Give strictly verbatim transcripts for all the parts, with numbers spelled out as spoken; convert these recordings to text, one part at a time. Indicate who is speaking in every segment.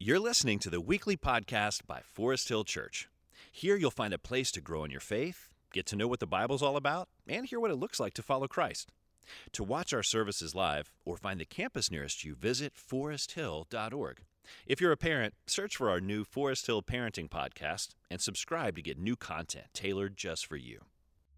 Speaker 1: You're listening to the weekly podcast by Forest Hill Church. Here you'll find a place to grow in your faith, get to know what the Bible's all about, and hear what it looks like to follow Christ. To watch our services live or find the campus nearest you, visit forest hill dot org. If you're a parent, search for our new Forest Hill Parenting Podcast and subscribe to get new content tailored just for you.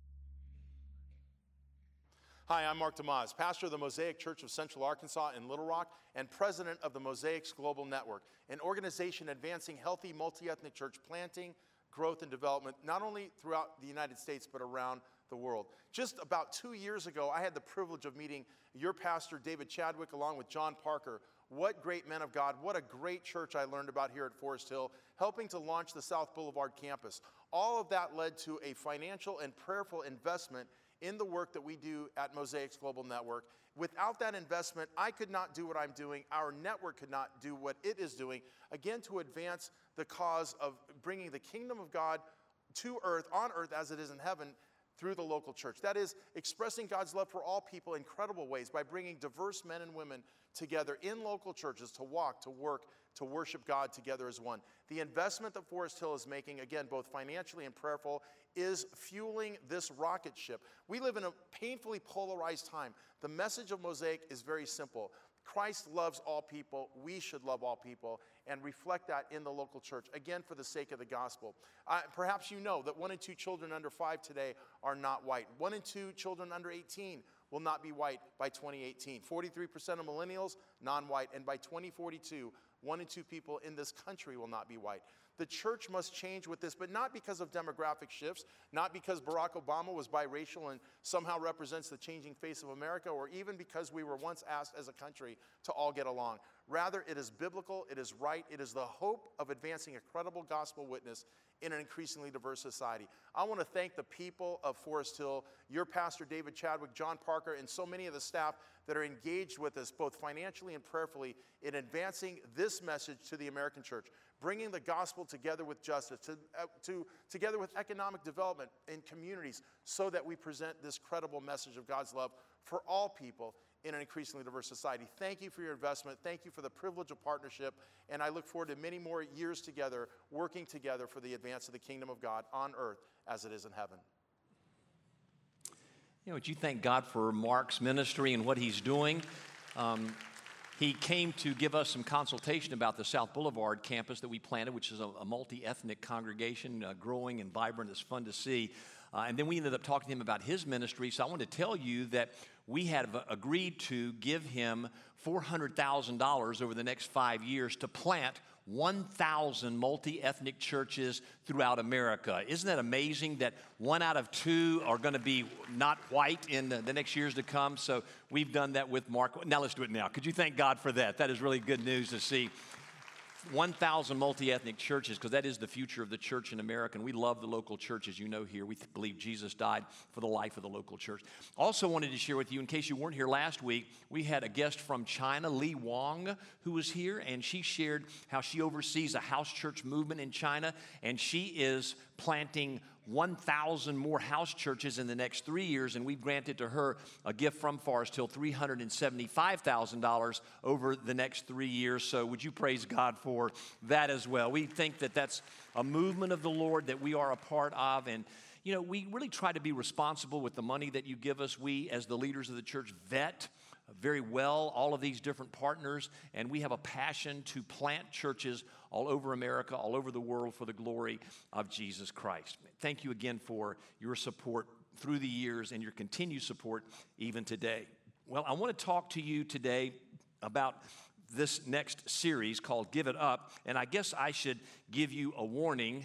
Speaker 2: Hi, I'm Mark DeMaz, pastor of the Mosaic Church of Central Arkansas in Little Rock and president of the Mosaics Global Network, an organization advancing healthy multi-ethnic church planting, growth, and development, not only throughout the United States, but around the world. Just about two years ago, I had the privilege of meeting your pastor, David Chadwick, along with John Parker. What great men of God. What a great church I learned about here at Forest Hill, helping to launch the South Boulevard campus. All of that led to a financial and prayerful investment in the work that we do at Mosaics Global Network. Without that investment, I could not do what I'm doing. Our network could not do what it is doing, again, to advance the cause of bringing the kingdom of God to earth, on earth as it is in heaven, through the local church. That is, expressing God's love for all people in incredible ways by bringing diverse men and women together in local churches to walk, to work, to worship God together as one. The investment that Forest Hill is making, again, both financially and prayerful, is fueling this rocket ship. We live in a painfully polarized time. The message of Mosaic is very simple. Christ loves all people. We should love all people and reflect that in the local church, again, for the sake of the gospel. Uh, perhaps you know that one in two children under five today are not white. One in two children under eighteen will not be white by twenty eighteen. forty-three percent of millennials, non-white. And by twenty forty-two, one in two people in this country will not be white. The church must change with this, but not because of demographic shifts, not because Barack Obama was biracial and somehow represents the changing face of America, or even because we were once asked as a country to all get along. Rather, it is biblical, it is right, it is the hope of advancing a credible gospel witness in an increasingly diverse society. I want to thank the people of Forest Hill, your pastor David Chadwick, John Parker, and so many of the staff that are engaged with us both financially and prayerfully in advancing this message to the American church, bringing the gospel together with justice, to, uh, to, together with economic development in communities, so that we present this credible message of God's love for all people in an increasingly diverse society. Thank you for your investment. Thank you for the privilege of partnership. And I look forward to many more years together, working together for the advance of the kingdom of God on earth as it is in heaven.
Speaker 3: You know, would you thank God for Mark's ministry and what he's doing? Um, he came to give us some consultation about the South Boulevard campus that we planted, which is a, a multi-ethnic congregation, uh, growing and vibrant. It's fun to see. Uh, and then we ended up talking to him about his ministry. So I want to tell you that we had agreed to give him four hundred thousand dollars over the next five years to plant one thousand multi-ethnic churches throughout America. Isn't that amazing that one out of two are going to be not white in the, the next years to come? So we've done that with Mark. Now let's do it now. Could you thank God for that? That is really good news to see. one thousand multi-ethnic churches, because that is the future of the church in America. And we love the local church, as you know here. We th- believe Jesus died for the life of the local church. Also wanted to share with you, in case you weren't here last week, we had a guest from China, Li Wang, who was here, and she shared how she oversees a house church movement in China, and she is planting one thousand more house churches in the next three years, and we've granted to her a gift from Forest Hill, three hundred seventy-five thousand dollars over the next three years. So would you praise God for that as well? We think that that's a movement of the Lord that we are a part of, and you know, we really try to be responsible with the money that you give us. We, as the leaders of the church, vet very well all of these different partners, and we have a passion to plant churches all over America, all over the world for the glory of Jesus Christ. Thank you again for your support through the years and your continued support even today. Well, I want to talk to you today about this next series called Give It Up, and I guess I should give you a warning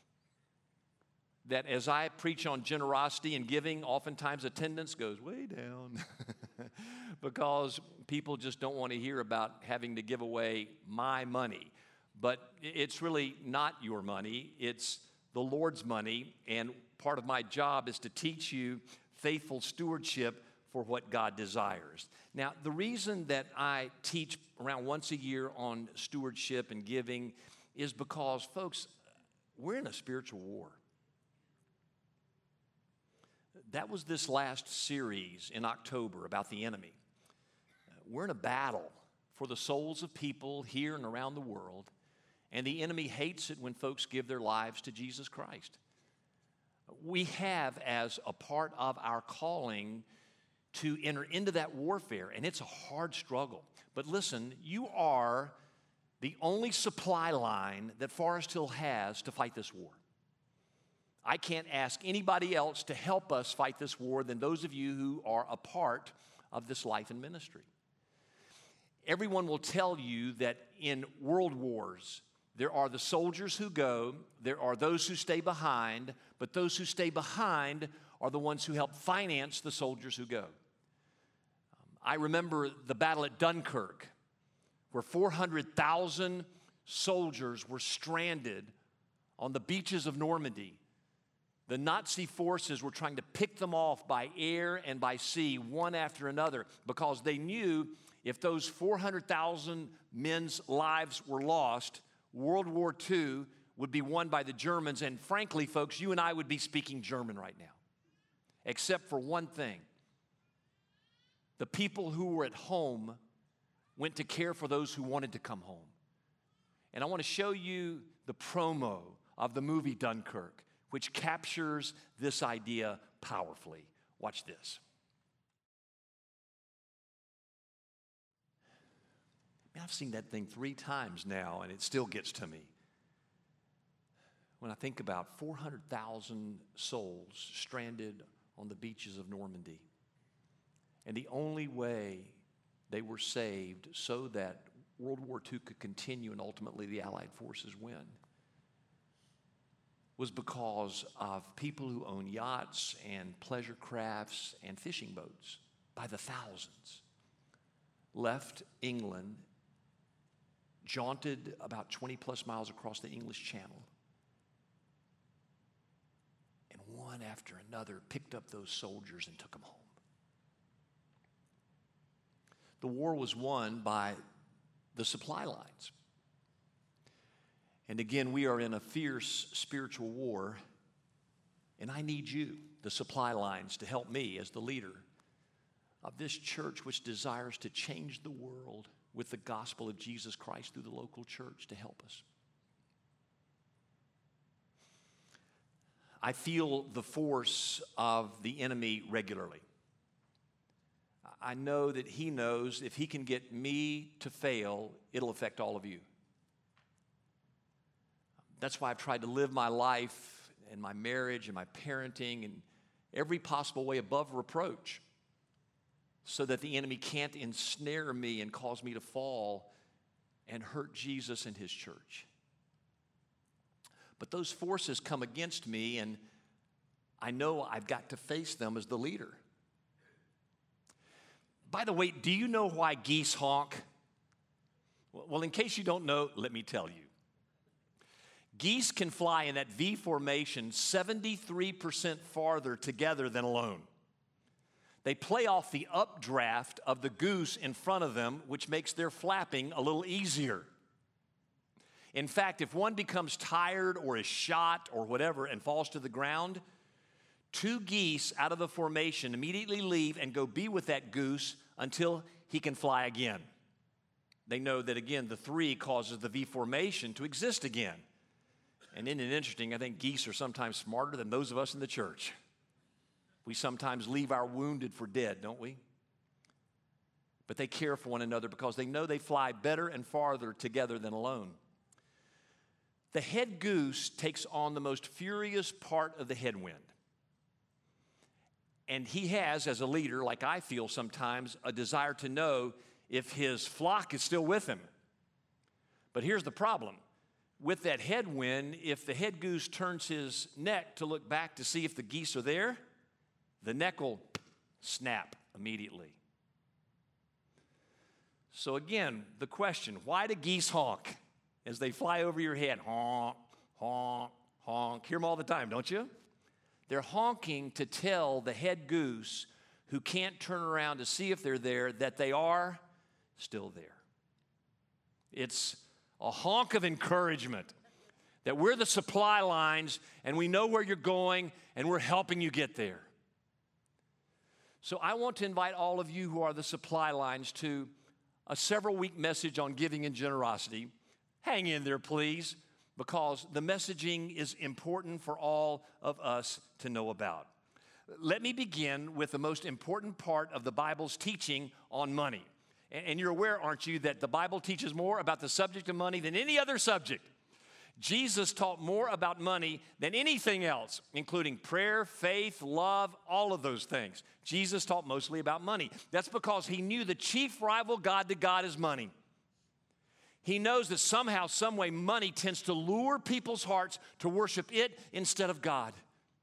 Speaker 3: that as I preach on generosity and giving, oftentimes attendance goes way down because people just don't want to hear about having to give away my money. But it's really not your money, it's the Lord's money, and part of my job is to teach you faithful stewardship for what God desires. Now, the reason that I teach around once a year on stewardship and giving is because, folks, we're in a spiritual war. That was this last series in October about the enemy. We're in a battle for the souls of people here and around the world. And the enemy hates it when folks give their lives to Jesus Christ. We have, as a part of our calling, to enter into that warfare, and it's a hard struggle. But listen, you are the only supply line that Forest Hill has to fight this war. I can't ask anybody else to help us fight this war than those of you who are a part of this life and ministry. Everyone will tell you that in world wars, there are the soldiers who go, there are those who stay behind, but those who stay behind are the ones who help finance the soldiers who go. I remember the battle at Dunkirk, where four hundred thousand soldiers were stranded on the beaches of Normandy. The Nazi forces were trying to pick them off by air and by sea, one after another, because they knew if those four hundred thousand men's lives were lost, World War Two would be won by the Germans. And frankly, folks, you and I would be speaking German right now, except for one thing. The people who were at home went to care for those who wanted to come home. And I want to show you the promo of the movie Dunkirk, which captures this idea powerfully. Watch this. Man, I've seen that thing three times now, and it still gets to me. When I think about four hundred thousand souls stranded on the beaches of Normandy, and the only way they were saved so that World War Two could continue and ultimately the Allied forces win was because of people who own yachts and pleasure crafts and fishing boats by the thousands left England, jaunted about twenty plus miles across the English Channel, and one after another picked up those soldiers and took them home. The war was won by the supply lines. And again, we are in a fierce spiritual war, and I need you, the supply lines, to help me as the leader of this church which desires to change the world with the gospel of Jesus Christ through the local church to help us. I feel the force of the enemy regularly. I know that he knows if he can get me to fail, it'll affect all of you. That's why I've tried to live my life and my marriage and my parenting in every possible way above reproach so that the enemy can't ensnare me and cause me to fall and hurt Jesus and his church. But those forces come against me, and I know I've got to face them as the leader. By the way, do you know why geese honk? Well, in case you don't know, let me tell you. Geese can fly in that V formation seventy-three percent farther together than alone. They play off the updraft of the goose in front of them, which makes their flapping a little easier. In fact, if one becomes tired or is shot or whatever and falls to the ground, two geese out of the formation immediately leave and go be with that goose until he can fly again. They know that, again, the three causes the V formation to exist again. And isn't it interesting? I think geese are sometimes smarter than those of us in the church. We sometimes leave our wounded for dead, don't we? But they care for one another because they know they fly better and farther together than alone. The head goose takes on the most furious part of the headwind. And he has, as a leader, like I feel sometimes, a desire to know if his flock is still with him. But here's the problem. With that headwind, if the head goose turns his neck to look back to see if the geese are there, the neck will snap immediately. So again, the question, why do geese honk as they fly over your head? Honk, honk, honk. Hear them all the time, don't you? They're honking to tell the head goose who can't turn around to see if they're there that they are still there. It's a honk of encouragement that we're the supply lines and we know where you're going and we're helping you get there. So I want to invite all of you who are the supply lines to a several week message on giving and generosity Hang in there, please, because the messaging is important for all of us to know about. Let me begin with the most important part of the Bible's teaching on money. And you're aware, aren't you, that the Bible teaches more about the subject of money than any other subject. Jesus taught more about money than anything else, including prayer, faith, love, all of those things. Jesus taught mostly about money. That's because he knew the chief rival god to God is money. He knows that somehow, some way, money tends to lure people's hearts to worship it instead of God.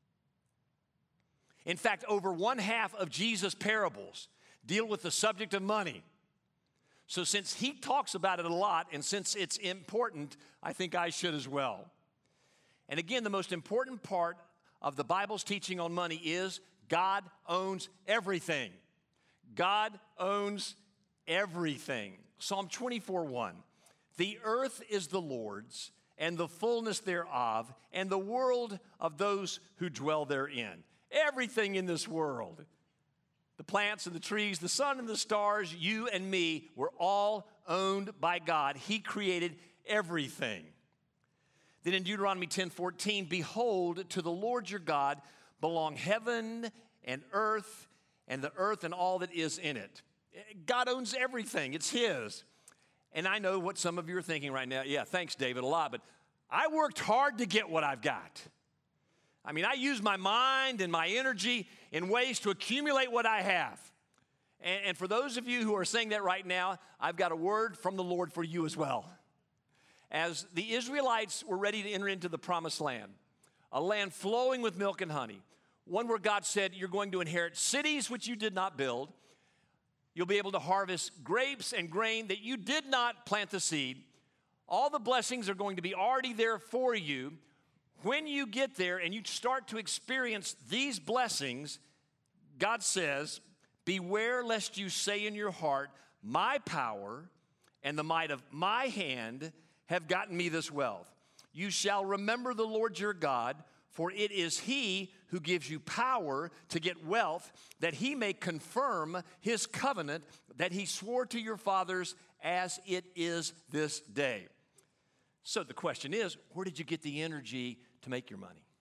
Speaker 3: In fact, over one half of Jesus' parables deal with the subject of money. So since he talks about it a lot, and since it's important, I think I should as well. And again, the most important part of the Bible's teaching on money is God owns everything. God owns everything. Psalm twenty-four one. The earth is the Lord's, and the fullness thereof, and the world of those who dwell therein. Everything in this world. The plants and the trees, the sun and the stars, you and me, were all owned by God. He created everything. Then in Deuteronomy ten fourteen, behold, to the Lord your God belong heaven and earth, and the earth and all that is in it. God owns everything. It's his. And I know what some of you are thinking right now. Yeah, thanks, David, a lot, but I worked hard to get what I've got. I mean, I use my mind and my energy in ways to accumulate what I have. And, and for those of you who are saying that right now, I've got a word from the Lord for you as well. As the Israelites were ready to enter into the promised land, a land flowing with milk and honey, one where God said, you're going to inherit cities which you did not build. You'll be able to harvest grapes and grain that you did not plant the seed. All the blessings are going to be already there for you. When you get there and you start to experience these blessings, God says, beware lest you say in your heart, my power and the might of my hand have gotten me this wealth. You shall remember the Lord your God, for it is he who gives you power to get wealth, that he may confirm his covenant that he swore to your fathers as it is this day. So the question is, where did you get the energy to make your money?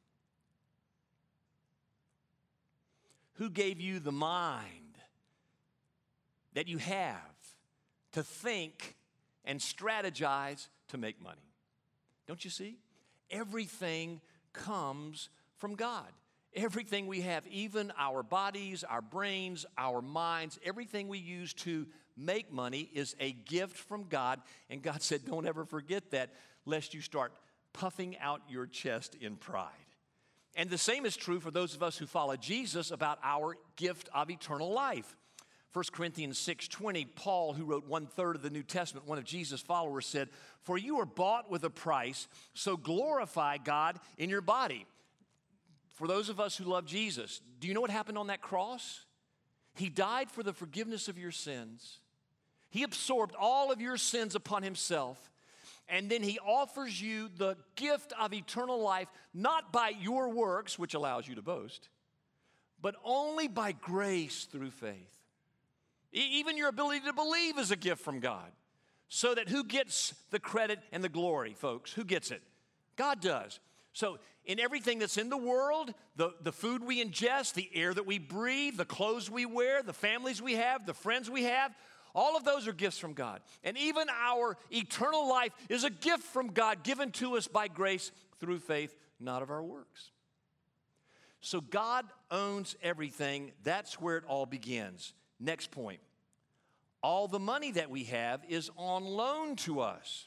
Speaker 3: Who gave you the mind that you have to think and strategize to make money? Don't you see? Everything comes from God. Everything we have, even our bodies, our brains, our minds, everything we use to make money is a gift from God. And God said, don't ever forget that, lest you start puffing out your chest in pride. And the same is true for those of us who follow Jesus about our gift of eternal life. First Corinthians six twenty, Paul, who wrote one-third of the New Testament, one of Jesus' followers, said, for you are bought with a price, so glorify God in your body. For those of us who love Jesus, do you know what happened on that cross? He died for the forgiveness of your sins. He absorbed all of your sins upon himself. And then he offers you the gift of eternal life, not by your works, which allows you to boast, but only by grace through faith. Even your ability to believe is a gift from God. So that who gets the credit and the glory, folks? Who gets it? God does. So in everything that's in the world, the, the food we ingest, the air that we breathe, the clothes we wear, the families we have, the friends we have, all of those are gifts from God. And even our eternal life is a gift from God given to us by grace through faith, not of our works. So God owns everything. That's where it all begins. Next point. All the money that we have is on loan to us.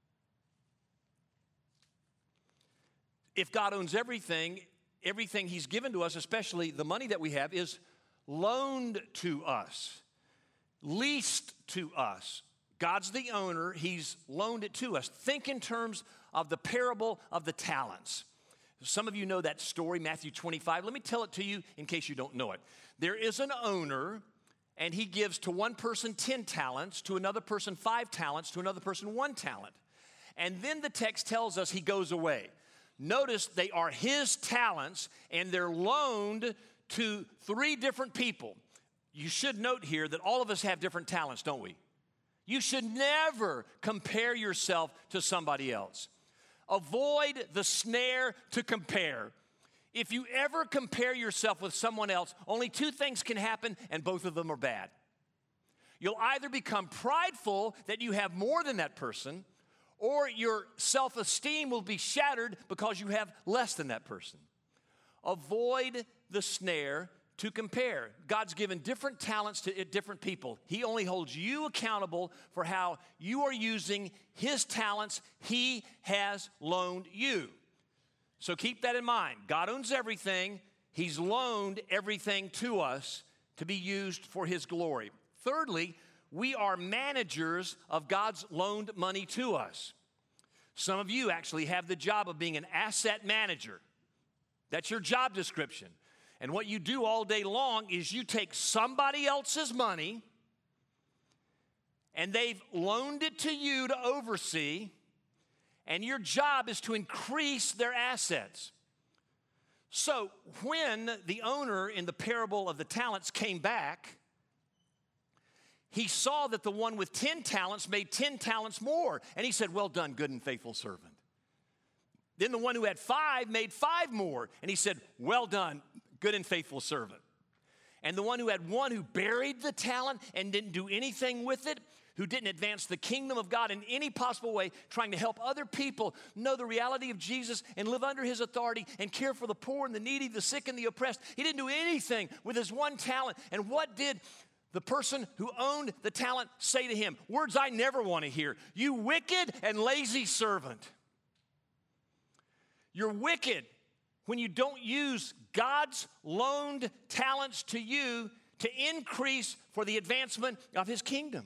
Speaker 3: If God owns everything, everything he's given to us, especially the money that we have, is loaned to us, leased to us. God's the owner. He's loaned it to us. Think in terms of the parable of the talents. Some of you know that story, Matthew twenty-five. Let me tell it to you in case you don't know it. There is an owner, and he gives to one person ten talents, to another person five talents, to another person one talent. And then the text tells us he goes away. Notice they are his talents, and they're loaned to three different people. You should note here that all of us have different talents, don't we? You should never compare yourself to somebody else. Avoid the snare to compare. If you ever compare yourself with someone else, only two things can happen, and both of them are bad. You'll either become prideful that you have more than that person, or your self-esteem will be shattered because you have less than that person. Avoid the snare to compare. God's given different talents to different people. He only holds you accountable for how you are using His talents He has loaned you. So keep that in mind. God owns everything. He's loaned everything to us to be used for His glory. Thirdly, we are managers of God's loaned money to us. Some of you actually have the job of being an asset manager. That's your job description. And what you do all day long is you take somebody else's money and they've loaned it to you to oversee, and your job is to increase their assets. So when the owner in the parable of the talents came back, he saw that the one with ten talents made ten talents more. And he said, well done, good and faithful servant. Then the one who had five made five more. And he said, well done, good and faithful servant. And the one who had one who buried the talent and didn't do anything with it, who didn't advance the kingdom of God in any possible way, trying to help other people know the reality of Jesus and live under His authority and care for the poor and the needy, the sick and the oppressed. He didn't do anything with his one talent. And what did the person who owned the talent say to him? Words I never want to hear. You wicked and lazy servant. You're wicked when you don't use God's loaned talents to you to increase for the advancement of His kingdom.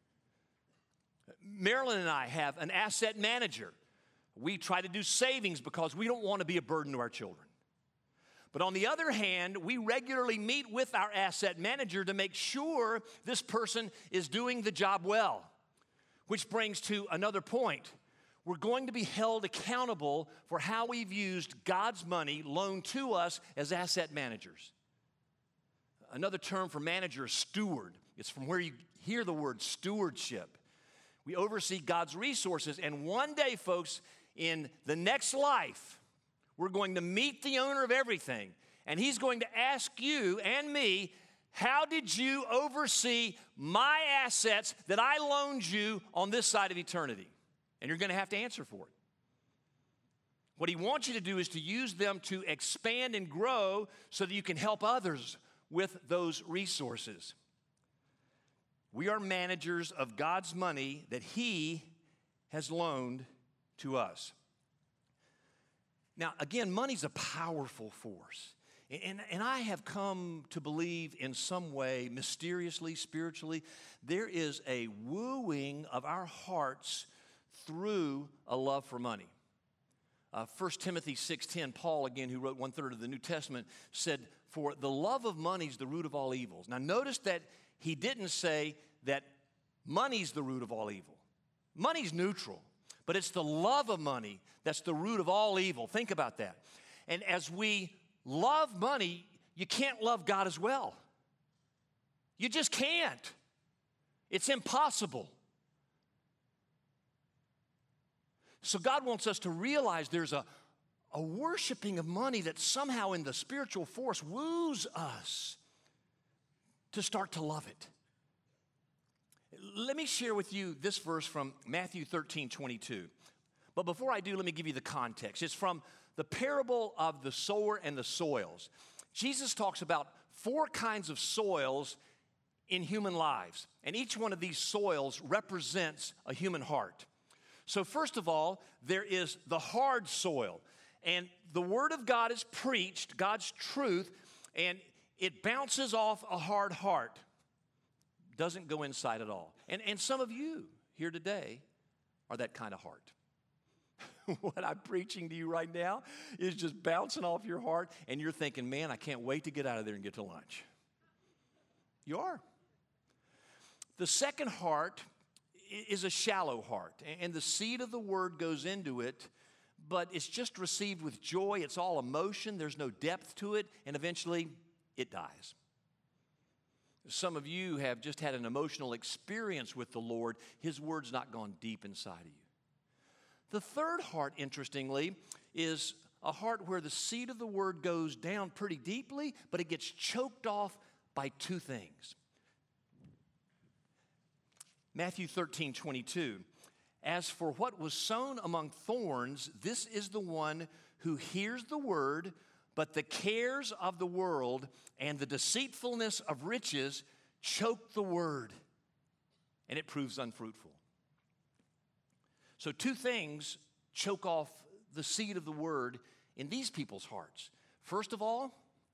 Speaker 3: Marilyn and I have an asset manager. We try to do savings because we don't want to be a burden to our children. But on the other hand, we regularly meet with our asset manager to make sure this person is doing the job well. Which brings to another point. We're going to be held accountable for how we've used God's money loaned to us as asset managers. Another term for manager is steward. It's from where you hear the word stewardship. We oversee God's resources, and one day, folks, in the next life, we're going to meet the owner of everything, and He's going to ask you and me, how did you oversee my assets that I loaned you on this side of eternity? And you're going to have to answer for it. What He wants you to do is to use them to expand and grow so that you can help others with those resources. We are managers of God's money that He has loaned to us. Now, again, money's a powerful force. And, and I have come to believe in some way, mysteriously, spiritually, there is a wooing of our hearts through a love for money. Uh, First Timothy six ten, Paul, again, who wrote one-third of the New Testament, said, for the love of money is the root of all evils. Now, notice that he didn't say that money's the root of all evil. Money's neutral, but it's the love of money that's the root of all evil. Think about that. And as we love money, you can't love God as well. You just can't. It's impossible. So God wants us to realize there's a, a worshiping of money that somehow in the spiritual force woos us to start to love it. Let me share with you this verse from Matthew thirteen twenty-two. But before I do, let me give you the context. It's from the parable of the sower and the soils. Jesus talks about four kinds of soils in human lives, and each one of these soils represents a human heart. So first of all, there is the hard soil, and the Word of God is preached, God's truth, and it bounces off a hard heart. Doesn't go inside at all. And, and some of you here today are that kind of heart. What I'm preaching to you right now is just bouncing off your heart, and you're thinking, man, I can't wait to get out of there and get to lunch. You are. The second heart is a shallow heart, and the seed of the word goes into it, but it's just received with joy. It's all emotion. There's no depth to it, and eventually it dies. Some of you have just had an emotional experience with the Lord. His word's not gone deep inside of you. The third heart, interestingly, is a heart where the seed of the word goes down pretty deeply, but it gets choked off by two things. Matthew thirteen twenty-two. As for what was sown among thorns, this is the one who hears the word, but the cares of the world and the deceitfulness of riches choke the word, and it proves unfruitful. So two things choke off the seed of the word in these people's hearts. First of all,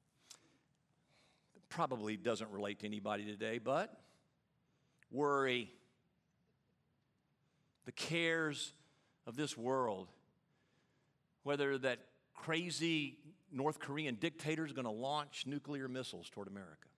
Speaker 3: probably doesn't relate to anybody today, but worry. The cares of this world, whether that crazy North Korean dictator is going to launch nuclear missiles toward America,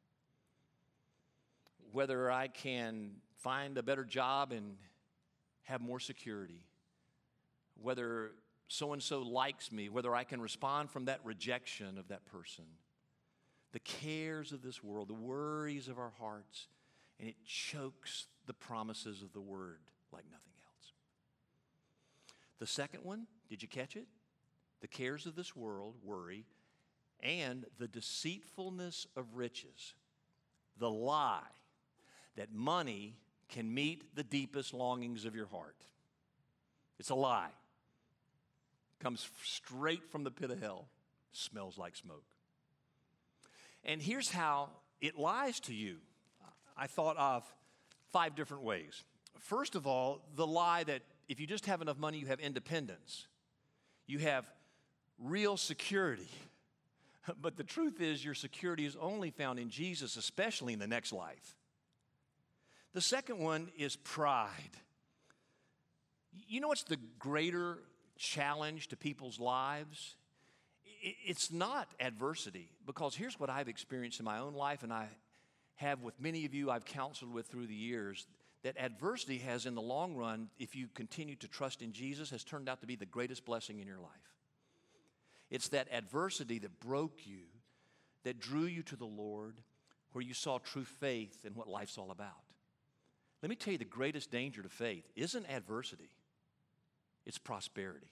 Speaker 3: whether I can find a better job and have more security, whether so-and-so likes me, whether I can respond from that rejection of that person. The cares of this world, the worries of our hearts, and it chokes the promises of the word like nothing else. The second one, did you catch it? The cares of this world, worry, and the deceitfulness of riches, the lie that money can meet the deepest longings of your heart. It's a lie. Comes straight from the pit of hell. Smells like smoke. And here's how it lies to you. I thought of five different ways. First of all, the lie that if you just have enough money, you have independence. You have real security. But the truth is, your security is only found in Jesus, especially in the next life. The second one is pride. You know what's the greater challenge to people's lives? It's not adversity, because here's what I've experienced in my own life, and I have with many of you I've counseled with through the years, that adversity has, in the long run, if you continue to trust in Jesus, has turned out to be the greatest blessing in your life. It's that adversity that broke you, that drew you to the Lord, where you saw true faith in what life's all about. Let me tell you, the greatest danger to faith isn't adversity, it's prosperity.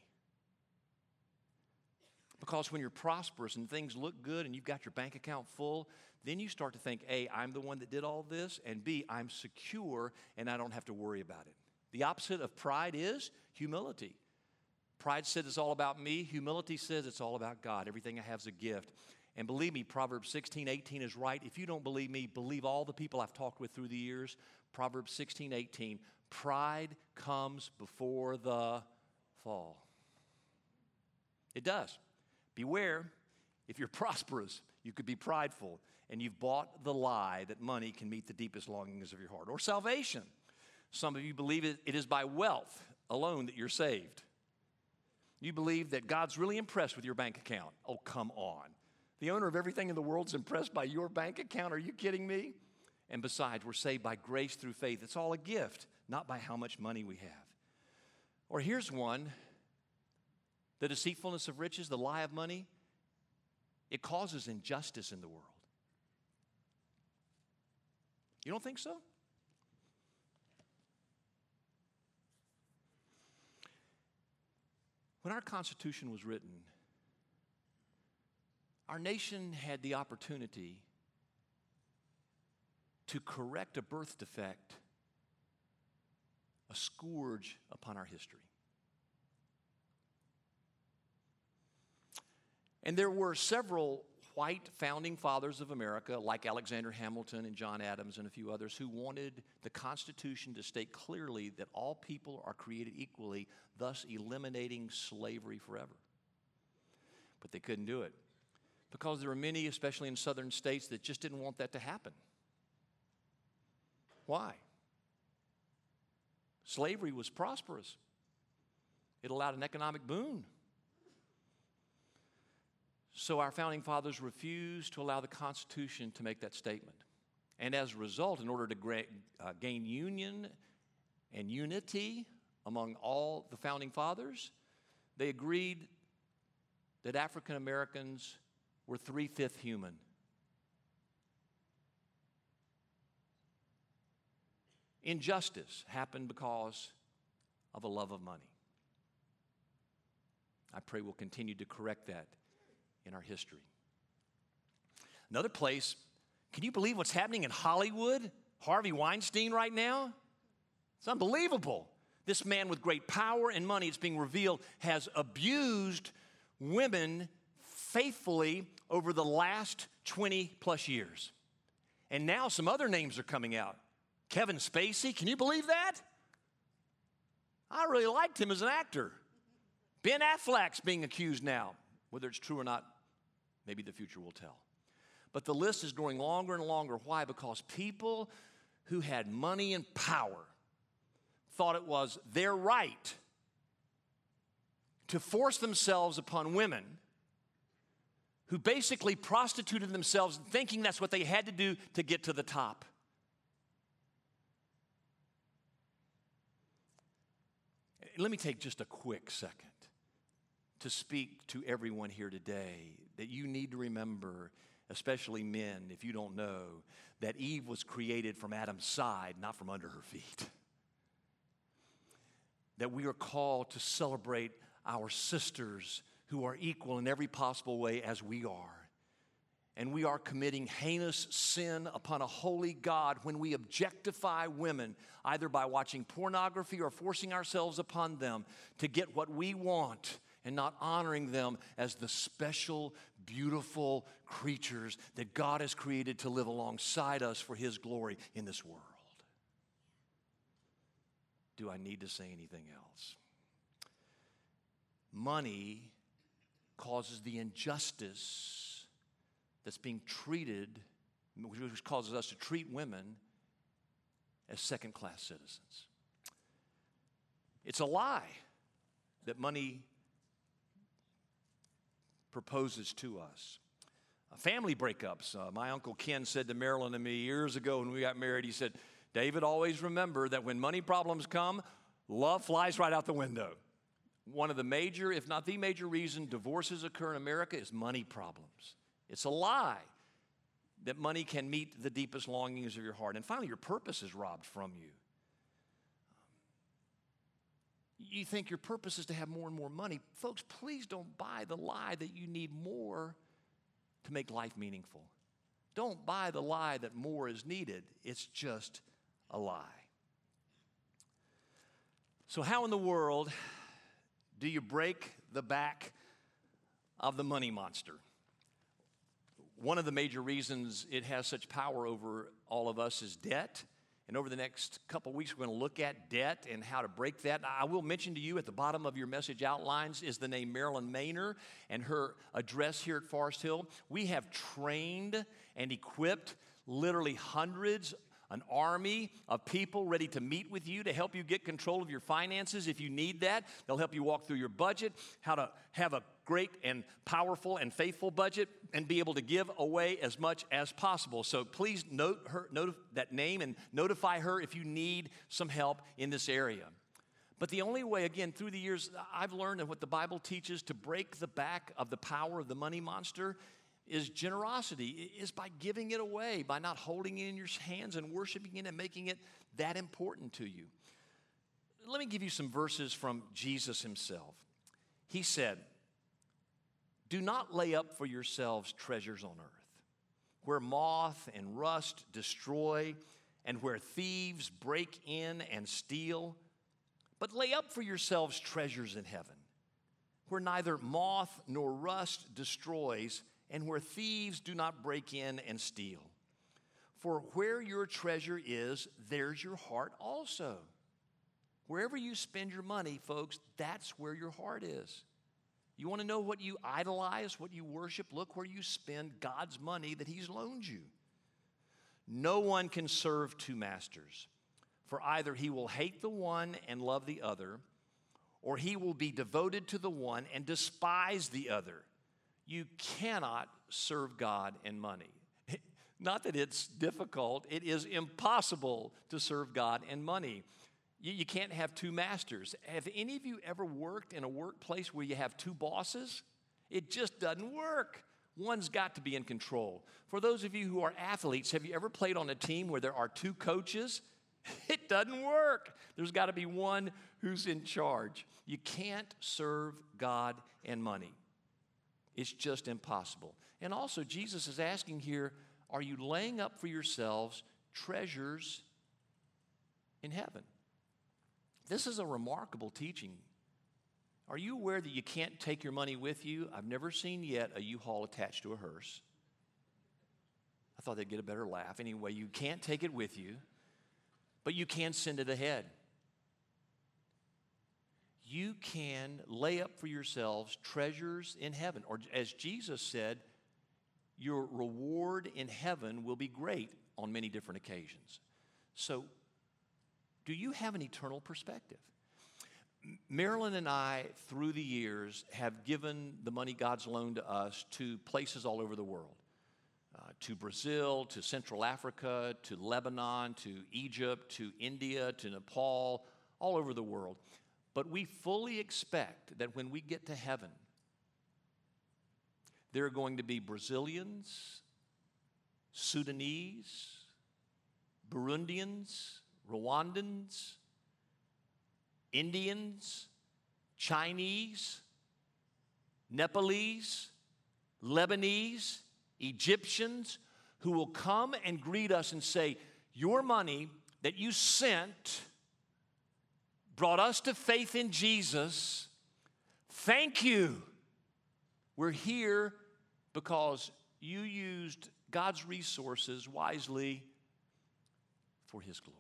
Speaker 3: Because when you're prosperous and things look good and you've got your bank account full, then you start to think, A, I'm the one that did all this, and B, I'm secure and I don't have to worry about it. The opposite of pride is humility. Pride says it's all about me. Humility says it's all about God. Everything I have is a gift. And believe me, Proverbs sixteen eighteen is right. If you don't believe me, believe all the people I've talked with through the years. Proverbs sixteen eighteen, pride comes before the fall. It does. Beware, if you're prosperous, you could be prideful, and you've bought the lie that money can meet the deepest longings of your heart. Or salvation. Some of you believe it, it is by wealth alone that you're saved. You believe that God's really impressed with your bank account. Oh, come on. The owner of everything in the world is impressed by your bank account. Are you kidding me? And besides, we're saved by grace through faith. It's all a gift, not by how much money we have. Or here's one. The deceitfulness of riches, the lie of money, it causes injustice in the world. You don't think so? When our Constitution was written, our nation had the opportunity to correct a birth defect, a scourge upon our history. And there were several white founding fathers of America, like Alexander Hamilton and John Adams and a few others, who wanted the Constitution to state clearly that all people are created equally, thus eliminating slavery forever. But they couldn't do it because there were many, especially in southern states, that just didn't want that to happen. Why? Slavery was prosperous. It allowed an economic boon. So our founding fathers refused to allow the Constitution to make that statement. And as a result, in order to gra- uh, gain union and unity among all the founding fathers, they agreed that African Americans were three-fifths human. injustice happened because of a love of money. I pray we'll continue to correct that in our history. Another place, can you believe what's happening in Hollywood? Harvey Weinstein right now? It's unbelievable. This man with great power and money, it's being revealed, has abused women faithfully over the last twenty plus years. And now some other names are coming out. Kevin Spacey, can you believe that? I really liked him as an actor. Ben Affleck's being accused now. Whether it's true or not, maybe the future will tell. But the list is growing longer and longer. Why? Because people who had money and power thought it was their right to force themselves upon women who basically prostituted themselves thinking that's what they had to do to get to the top. Let me take just a quick second to speak to everyone here today that you need to remember, especially men, if you don't know, that Eve was created from Adam's side, not from under her feet. That we are called to celebrate our sisters who are equal in every possible way as we are. And we are committing heinous sin upon a holy God when we objectify women, either by watching pornography or forcing ourselves upon them to get what we want and not honoring them as the special, beautiful creatures that God has created to live alongside us for His glory in this world. Do I need to say anything else? Money causes the injustice that's being treated, which causes us to treat women as second-class citizens. It's a lie that money proposes to us. Uh, family breakups. Uh, my Uncle Ken said to Marilyn and me years ago when we got married, he said, David, always remember that when money problems come, love flies right out the window. One of the major, if not the major reason divorces occur in America is money problems. It's a lie that money can meet the deepest longings of your heart. And finally, your purpose is robbed from you. You think your purpose is to have more and more money. Folks, please don't buy the lie that you need more to make life meaningful. Don't buy the lie that more is needed. It's just a lie. So how in the world do you break the back of the money monster? One of the major reasons it has such power over all of us is debt. And over the next couple of weeks, we're going to look at debt and how to break that. I will mention to you at the bottom of your message outlines is the name Marilyn Maynor and her address here at Forest Hill. We have trained and equipped literally hundreds, an army of people ready to meet with you to help you get control of your finances if you need that. They'll help you walk through your budget, how to have a great and powerful and faithful budget, and be able to give away as much as possible. So please note her, note that name and notify her if you need some help in this area. But the only way, again, through the years, I've learned that what the Bible teaches to break the back of the power of the money monster is generosity, is by giving it away, by not holding it in your hands and worshiping it and making it that important to you. Let me give you some verses from Jesus himself. He said, do not lay up for yourselves treasures on earth, where moth and rust destroy, and where thieves break in and steal. But lay up for yourselves treasures in heaven, where neither moth nor rust destroys, and where thieves do not break in and steal. For where your treasure is, there's your heart also. Wherever you spend your money, folks, that's where your heart is. You want to know what you idolize, what you worship? Look where you spend God's money that He's loaned you. No one can serve two masters, for either he will hate the one and love the other, or he will be devoted to the one and despise the other. You cannot serve God and money. Not that it's difficult, it is impossible to serve God and money. You, you can't have two masters. Have any of you ever worked in a workplace where you have two bosses? It just doesn't work. One's got to be in control. For those of you who are athletes, have you ever played on a team where there are two coaches? It doesn't work. There's got to be one who's in charge. You can't serve God and money. It's just impossible. And also, Jesus is asking here, are you laying up for yourselves treasures in heaven? This is a remarkable teaching. Are you aware that you can't take your money with you? I've never seen yet a U-Haul attached to a hearse. I thought they'd get a better laugh. Anyway, you can't take it with you, but you can send it ahead. You can lay up for yourselves treasures in heaven. Or as Jesus said, your reward in heaven will be great on many different occasions. So, do you have an eternal perspective? Marilyn and I, through the years, have given the money God's loaned to us to places all over the world. Uh, to Brazil, to Central Africa, to Lebanon, to Egypt, to India, to Nepal, all over the world. But we fully expect that when we get to heaven, there are going to be Brazilians, Sudanese, Burundians, Rwandans, Indians, Chinese, Nepalese, Lebanese, Egyptians, who will come and greet us and say, your money that you sent brought us to faith in Jesus. Thank you. We're here because you used God's resources wisely for His glory.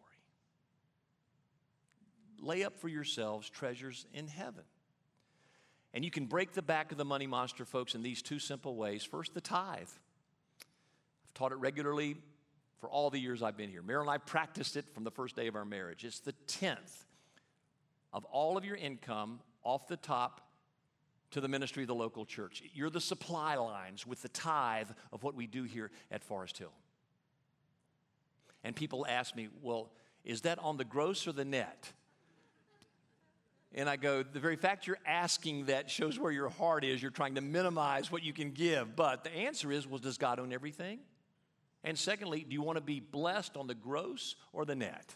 Speaker 3: Lay up for yourselves treasures in heaven. And you can break the back of the money monster, folks, in these two simple ways. First, the tithe. I've taught it regularly for all the years I've been here. Marilyn and I practiced it from the first day of our marriage. It's the tenth of all of your income off the top to the ministry of the local church. You're the supply lines with the tithe of what we do here at Forest Hill. And people ask me, well, is that on the gross or the net? And I go, the very fact you're asking that shows where your heart is. You're trying to minimize what you can give. But the answer is, well, does God own everything? And secondly, do you want to be blessed on the gross or the net?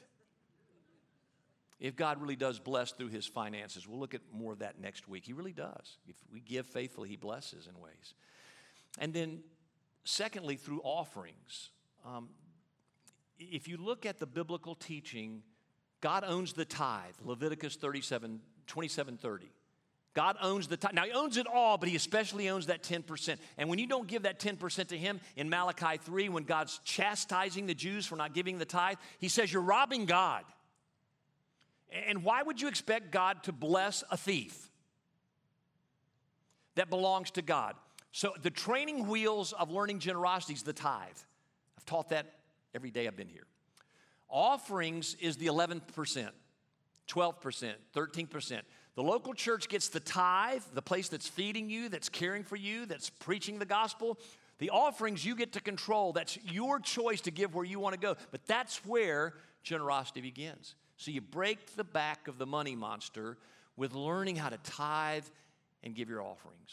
Speaker 3: If God really does bless through His finances, we'll look at more of that next week. He really does. If we give faithfully, He blesses in ways. And then secondly, through offerings. Um, if you look at the biblical teaching, God owns the tithe, Leviticus thirty-seven, twenty-seven, thirty. God owns the tithe. Now, He owns it all, but He especially owns that ten percent. And when you don't give that ten percent to Him, in Malachi three, when God's chastising the Jews for not giving the tithe, He says, you're robbing God. And why would you expect God to bless a thief that belongs to God? So the training wheels of learning generosity is the tithe. I've taught that every day I've been here. Offerings is the eleven percent, twelve percent, thirteen percent. The local church gets the tithe, the place that's feeding you, that's caring for you, that's preaching the gospel. The offerings you get to control. That's your choice to give where you want to go. But that's where generosity begins. So you break the back of the money monster with learning how to tithe and give your offerings.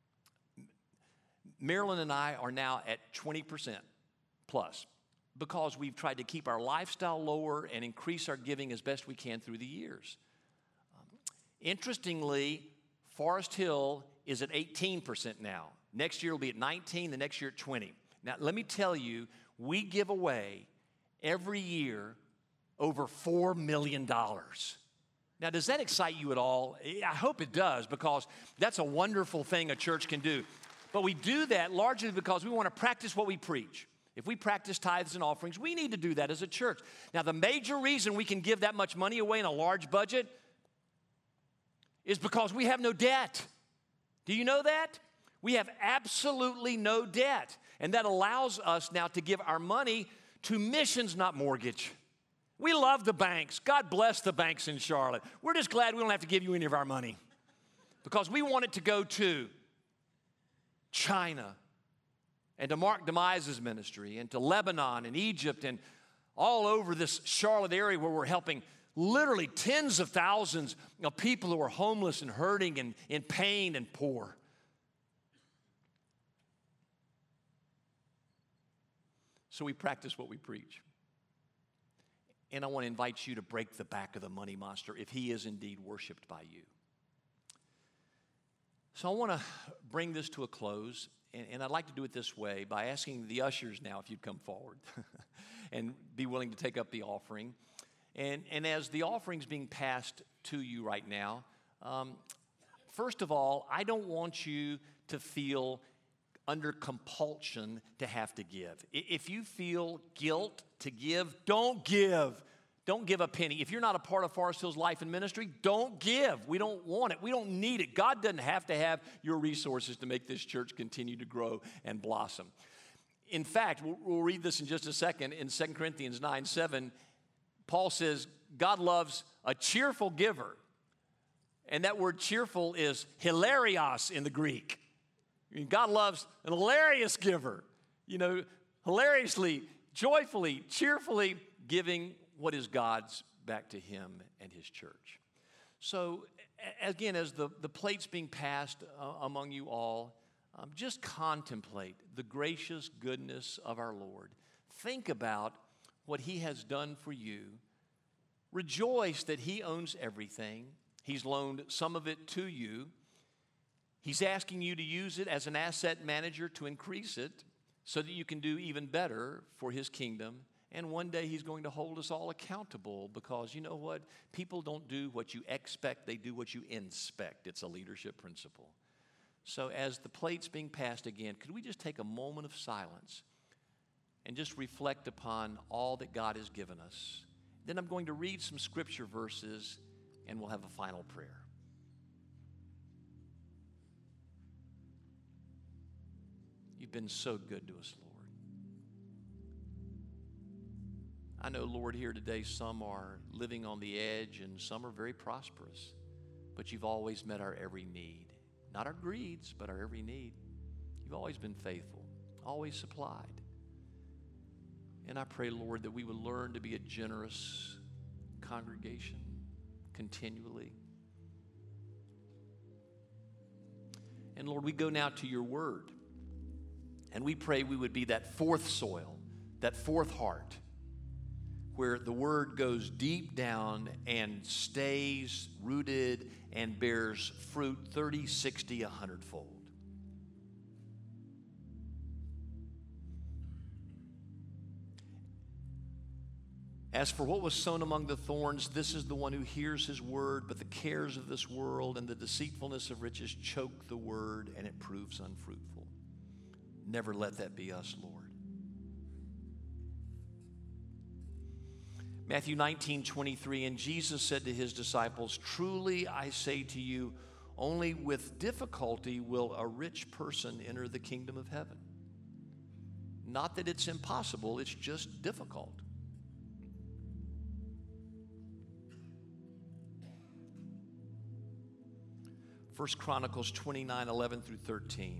Speaker 3: Marilyn and I are now at twenty percent plus because we've tried to keep our lifestyle lower and increase our giving as best we can through the years. Um, interestingly, Forest Hill is at eighteen percent now. Next year will be at nineteen, the next year at twenty. Now, let me tell you, we give away every year over four million dollars. Now, does that excite you at all? I hope it does, because that's a wonderful thing a church can do. But we do that largely because we want to practice what we preach. If we practice tithes and offerings, we need to do that as a church. Now, the major reason we can give that much money away in a large budget is because we have no debt. Do you know that? We have absolutely no debt. And that allows us now to give our money to missions, not mortgage. We love the banks. God bless the banks in Charlotte. We're just glad we don't have to give you any of our money, because we want it to go to China and to Mark Demise's ministry and to Lebanon and Egypt and all over this Charlotte area where we're helping literally tens of thousands of people who are homeless and hurting and in pain and poor. So we practice what we preach. And I want to invite you to break the back of the money monster if he is indeed worshiped by you. So I want to bring this to a close, and, and I'd like to do it this way by asking the ushers now if you'd come forward and be willing to take up the offering. And, and as the offering's being passed to you right now, um, first of all, I don't want you to feel under compulsion to have to give. If you feel guilt to give, don't give. Don't give a penny. If you're not a part of Forest Hills Life and Ministry, don't give. We don't want it. We don't need it. God doesn't have to have your resources to make this church continue to grow and blossom. In fact, we'll, we'll read this in just a second. In Second Corinthians nine seven, Paul says, God loves a cheerful giver. And that word cheerful is hilarios in the Greek. I mean, God loves an hilarious giver. You know, hilariously, joyfully, cheerfully giving what is God's back to him and his church. So, again, as the, the plate's being passed uh, among you all, um, just contemplate the gracious goodness of our Lord. Think about what he has done for you. Rejoice that he owns everything. He's loaned some of it to you. He's asking you to use it as an asset manager to increase it so that you can do even better for his kingdom. And one day he's going to hold us all accountable because, you know what? People don't do what you expect. They do what you inspect. It's a leadership principle. So as the plate's being passed again, could we just take a moment of silence and just reflect upon all that God has given us? Then I'm going to read some scripture verses and we'll have a final prayer. You've been so good to us, Lord. I know, Lord, here today some are living on the edge and some are very prosperous, but you've always met our every need. Not our greeds, but our every need. You've always been faithful, always supplied. And I pray, Lord, that we would learn to be a generous congregation continually. And Lord, we go now to your word. And we pray we would be that fourth soil, that fourth heart, where the word goes deep down and stays rooted and bears fruit thirty, sixty, a hundredfold. As for what was sown among the thorns, this is the one who hears his word, but the cares of this world and the deceitfulness of riches choke the word, and it proves unfruitful. Never let that be us, Lord. Matthew nineteen twenty-three, and Jesus said to his disciples, truly I say to you, only with difficulty will a rich person enter the kingdom of heaven. Not that it's impossible, it's just difficult. First Chronicles twenty-nine, eleven through thirteen.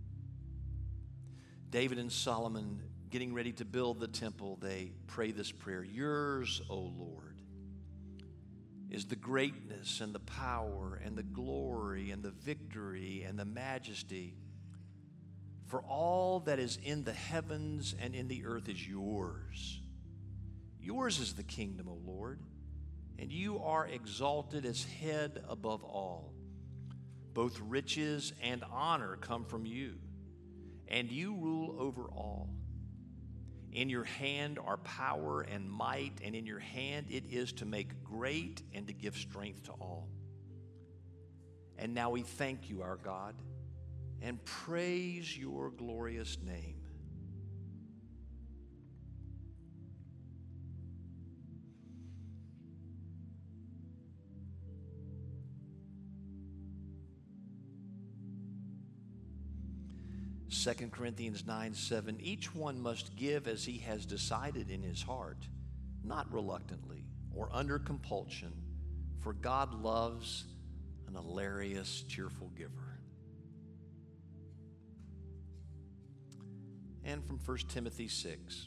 Speaker 3: David and Solomon getting ready to build the temple, they pray this prayer. Yours, O Lord, is the greatness and the power and the glory and the victory and the majesty. For all that is in the heavens and in the earth is yours. Yours is the kingdom, O Lord, and you are exalted as head above all. Both riches and honor come from you, and you rule over all. In your hand are power and might, and in your hand it is to make great and to give strength to all. And now we thank you, our God, and praise your glorious name. Second Corinthians nine seven, each one must give as he has decided in his heart, not reluctantly or under compulsion, for God loves an hilarious, cheerful giver. And from First Timothy six,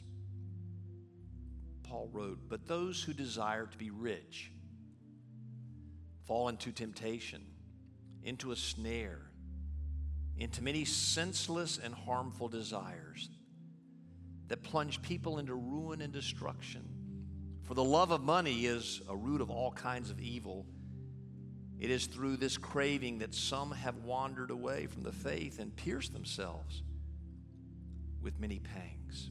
Speaker 3: Paul wrote, but those who desire to be rich fall into temptation, into a snare, into many senseless and harmful desires that plunge people into ruin and destruction. For the love of money is a root of all kinds of evil. It is through this craving that some have wandered away from the faith and pierced themselves with many pangs.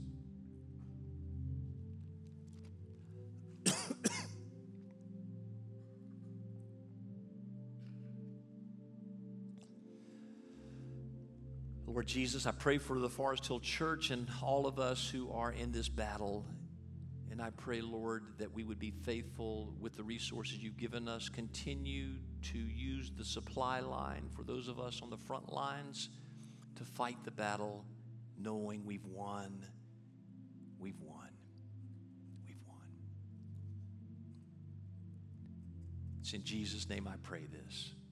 Speaker 3: Lord Jesus, I pray for the Forest Hill Church and all of us who are in this battle. And I pray, Lord, that we would be faithful with the resources you've given us. Continue to use the supply line for those of us on the front lines to fight the battle, knowing we've won. We've won. We've won. It's in Jesus' name I pray this.